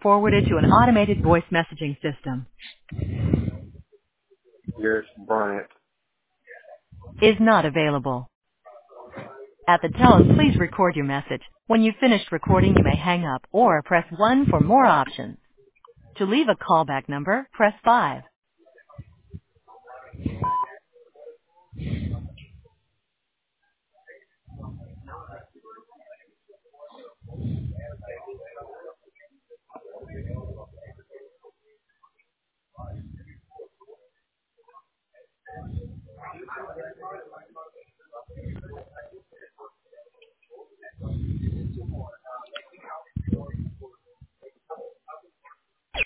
forwarded to an automated voice messaging system. Yes, Bryant. Is not available. At the tone, please record your message. When you've finished recording, you may hang up or press 1 for more options. To leave a callback number, press 5.